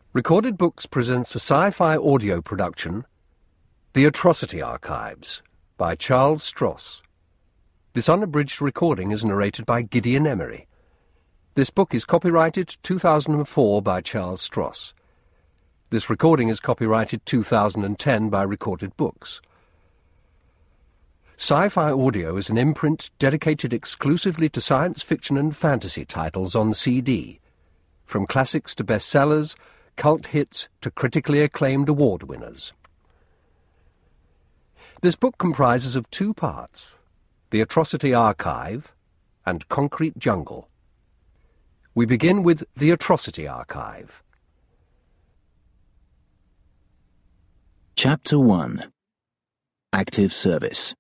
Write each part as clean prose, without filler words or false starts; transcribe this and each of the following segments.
Recorded Books presents a sci-fi audio production, The Atrocity Archives, by Charles Stross. This unabridged recording is narrated by Gideon Emery. This book is copyrighted 2004 by Charles Stross. This recording is copyrighted 2010 by Recorded Books. Sci-Fi Audio is an imprint dedicated exclusively to science fiction and fantasy titles on CD, from classics to bestsellers, cult hits to critically acclaimed award winners. This book comprises of two parts, The Atrocity Archive and Concrete Jungle. We begin with The Atrocity Archive. Chapter 1. Active Service.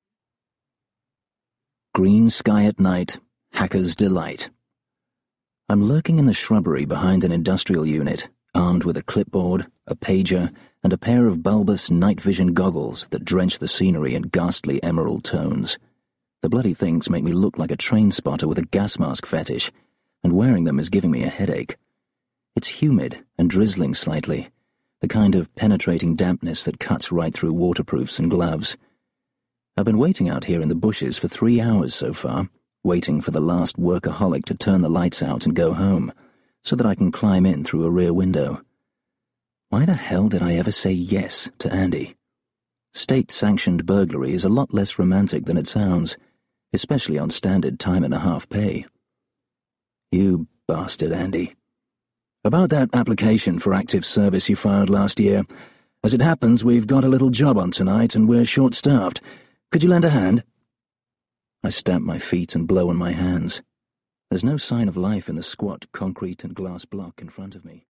Green sky at night, hacker's delight. I'm lurking in the shrubbery behind an industrial unit, armed with a clipboard, a pager, and a pair of bulbous night vision goggles that drench the scenery in ghastly emerald tones. The bloody things make me look like a train spotter with a gas mask fetish, and wearing them is giving me a headache. It's humid and drizzling slightly, the kind of penetrating dampness that cuts right through waterproofs and gloves. I've been waiting out here in the bushes for 3 hours so far, waiting for the last workaholic to turn the lights out and go home, so that I can climb in through a rear window. Why the hell did I ever say yes to Andy? State-sanctioned burglary is a lot less romantic than it sounds, especially on standard time-and-a-half pay. You bastard, Andy. About that application for active service you filed last year. As it happens, we've got a little job on tonight and we're short-staffed. Could you lend a hand? I stamp my feet and blow on my hands. There's no sign of life in the squat concrete and glass block in front of me.